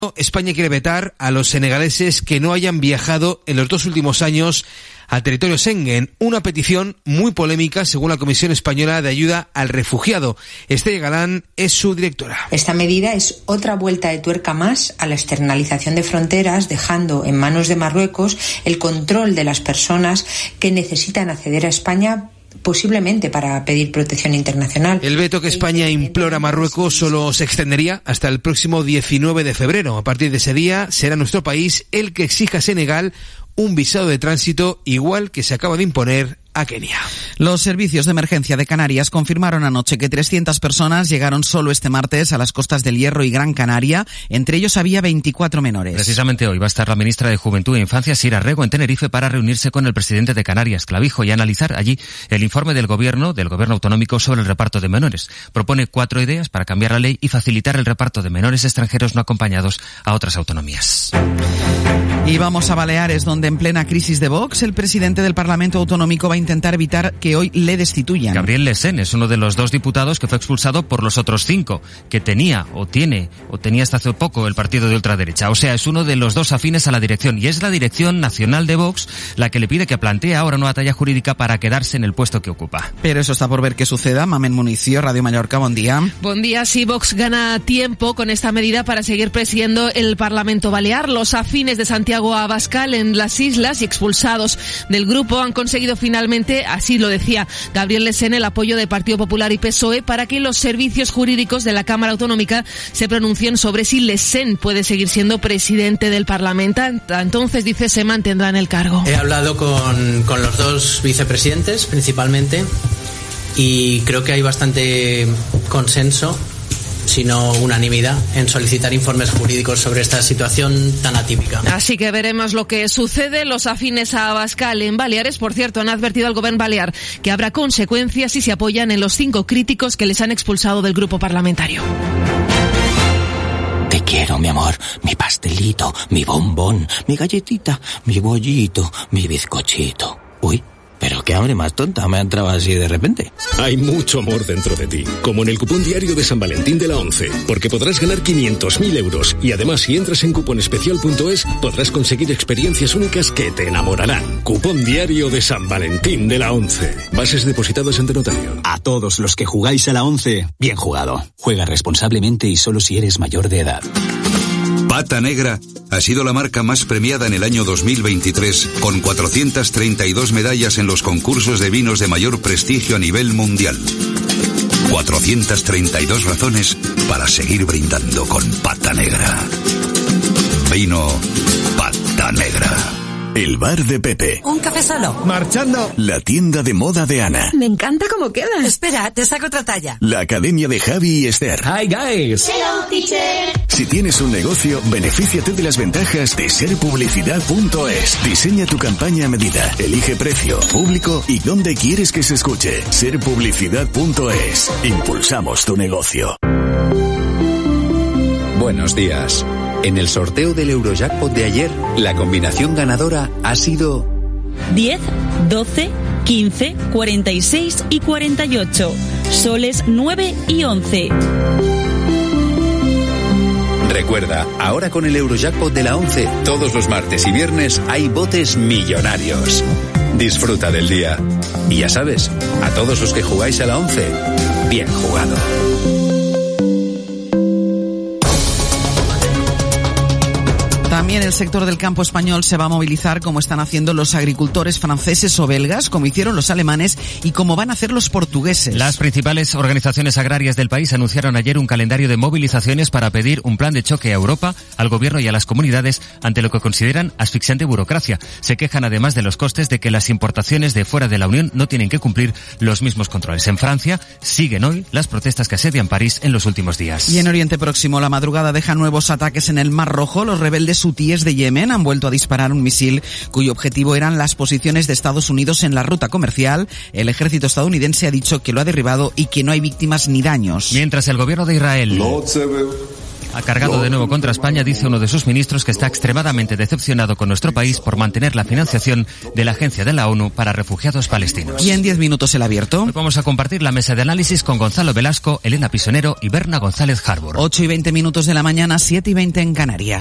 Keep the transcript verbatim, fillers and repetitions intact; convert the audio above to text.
España quiere vetar a los senegaleses que no hayan viajado en los dos últimos años al territorio Schengen, una petición muy polémica según la Comisión Española de Ayuda al Refugiado. Estrella Galán es su directora. Esta medida es otra vuelta de tuerca más a la externalización de fronteras, dejando en manos de Marruecos el control de las personas que necesitan acceder a España, posiblemente para pedir protección internacional. El veto que España implora a Marruecos solo se extendería hasta el próximo diecinueve de febrero. A partir de ese día será nuestro país el que exija a Senegal un visado de tránsito igual que se acaba de imponer a Kenia. Los servicios de emergencia de Canarias confirmaron anoche que trescientas personas llegaron solo este martes a las costas del Hierro y Gran Canaria. Entre ellos había veinticuatro menores. Precisamente hoy va a estar la ministra de Juventud e Infancia, Sira Rego, en Tenerife para reunirse con el presidente de Canarias, Clavijo, y analizar allí el informe del gobierno, del gobierno autonómico sobre el reparto de menores. Propone cuatro ideas para cambiar la ley y facilitar el reparto de menores extranjeros no acompañados a otras autonomías. Y vamos a Baleares, donde en plena crisis de Vox, el presidente del Parlamento Autonómico va a intentar evitar que hoy le destituyan. Gabriel Lesén es uno de los dos diputados que fue expulsado por los otros cinco que tenía o tiene o tenía hasta hace poco el partido de ultraderecha. O sea, es uno de los dos afines a la dirección y es la dirección nacional de Vox la que le pide que plantee ahora una batalla jurídica para quedarse en el puesto que ocupa. Pero eso está por ver qué suceda. Mamen Municio, Radio Mallorca, buen día. Buen día. Sí, Vox gana tiempo con esta medida para seguir presidiendo el Parlamento Balear. Los afines de Santiago Abascal en las islas y expulsados del grupo han conseguido finalmente, así lo decía Gabriel Lesén, el apoyo de Partido Popular y P S O E para que los servicios jurídicos de la Cámara Autonómica se pronuncien sobre si Lesén puede seguir siendo presidente del Parlamento. Entonces, dice, se mantendrá en el cargo. He hablado con, con los dos vicepresidentes, principalmente, y creo que hay bastante consenso, sino unanimidad, en solicitar informes jurídicos sobre esta situación tan atípica. Así que veremos lo que sucede. Los afines a Abascal en Baleares, por cierto, han advertido al gobierno balear que habrá consecuencias si se apoyan en los cinco críticos que les han expulsado del grupo parlamentario. Te quiero, mi amor, mi pastelito, mi bombón, mi galletita, mi bollito, mi bizcochito. Uy, pero qué hambre más tonta me ha entrado así de repente. Hay mucho amor dentro de ti, como en el cupón diario de San Valentín de la ONCE, porque podrás ganar quinientos mil euros y además si entras en cuponespecial punto es podrás conseguir experiencias únicas que te enamorarán. Cupón diario de San Valentín de la ONCE. Bases depositadas ante notario. A todos los que jugáis a la ONCE, bien jugado. Juega responsablemente y solo si eres mayor de edad. Pata Negra ha sido la marca más premiada en el año dos mil veintitrés, con cuatrocientas treinta y dos medallas en los concursos de vinos de mayor prestigio a nivel mundial. cuatrocientas treinta y dos razones para seguir brindando con Pata Negra. Vino Pata Negra. El bar de Pepe. Un café solo. Marchando. La tienda de moda de Ana. Me encanta cómo queda. Espera, te saco otra talla. La academia de Javi y Esther. Hi guys. Hello teacher. Si tienes un negocio, benefíciate de las ventajas de ser publicidad punto es. Diseña tu campaña a medida. Elige precio, público y dónde quieres que se escuche. ser publicidad punto es. Impulsamos tu negocio. Buenos días. En el sorteo del Eurojackpot de ayer, la combinación ganadora ha sido diez, doce, quince, cuarenta y seis y cuarenta y ocho. Soles nueve y once. Recuerda, ahora con el Eurojackpot de la ONCE, todos los martes y viernes hay botes millonarios. Disfruta del día. Y ya sabes, a todos los que jugáis a la ONCE, bien jugado. También el sector del campo español se va a movilizar como están haciendo los agricultores franceses o belgas, como hicieron los alemanes y como van a hacer los portugueses. Las principales organizaciones agrarias del país anunciaron ayer un calendario de movilizaciones para pedir un plan de choque a Europa, al gobierno y a las comunidades ante lo que consideran asfixiante burocracia. Se quejan además de los costes de que las importaciones de fuera de la Unión no tienen que cumplir los mismos controles. En Francia siguen hoy las protestas que asedian París en los últimos días. Y en Oriente Próximo la madrugada deja nuevos ataques en el Mar Rojo. Los rebeldes hutíes de Yemen han vuelto a disparar un misil cuyo objetivo eran las posiciones de Estados Unidos en la ruta comercial. El ejército estadounidense ha dicho que lo ha derribado y que no hay víctimas ni daños. Mientras el gobierno de Israel Ha cargado de nuevo contra España, dice uno de sus ministros, que está extremadamente decepcionado con nuestro país por mantener la financiación de la Agencia de la ONU para Refugiados Palestinos. Y en diez minutos el abierto. Hoy vamos a compartir la mesa de análisis con Gonzalo Velasco, Elena Pisonero y Berna González Harbour. ocho y veinte minutos de la mañana, siete y veinte en Canarias.